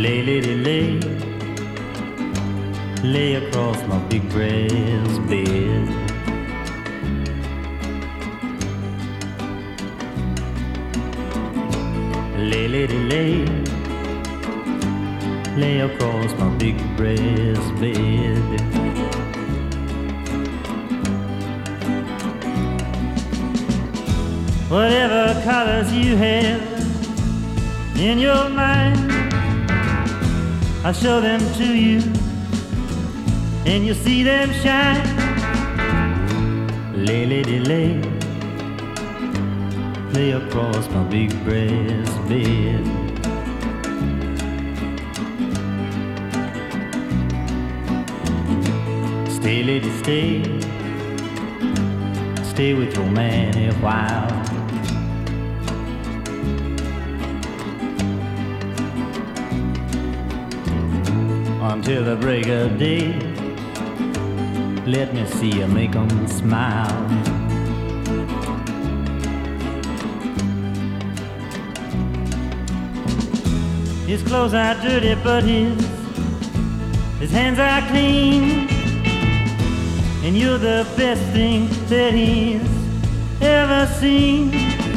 Lay, lady, lay, lay across my big brass bed. Lay, lady, lay, lay across my big brass bed. Whatever colors you have in your mind, I'll show them to you, and you'll see them shine. Lay, lady, lay, lay across my big brass bed. Stay, lady, stay, stay with your man a while. Until the break of day, let me see you make 'em smile. His clothes are dirty, but his hands are clean, and you're the best thing that he's ever seen.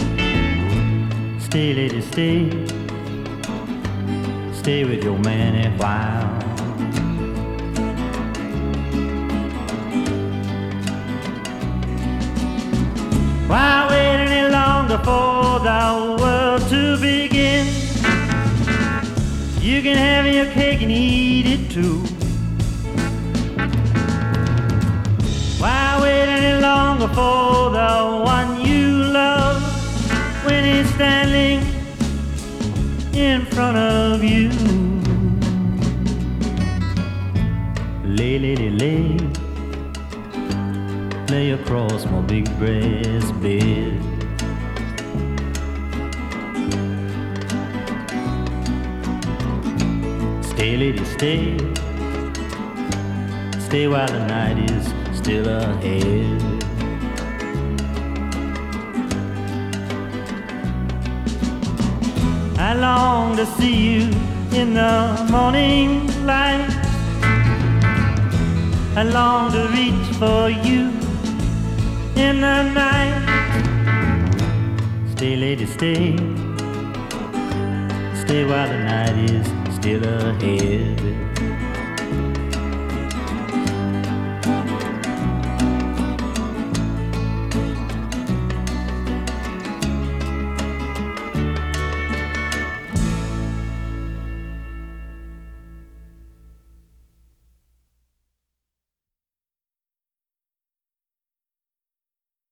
Stay, lady, stay, stay with your man a while. Why wait any longer for the world to begin? You can have your cake and eat it too. Why wait any longer for the one you love when he's standing in front of you? Lay, lady, lay, lay across my big brass bed. Stay, lady, stay, stay while the night is still ahead. I long to see you in the morning light. I long to reach for you in the night. Stay, lady, stay, stay while the night is still ahead.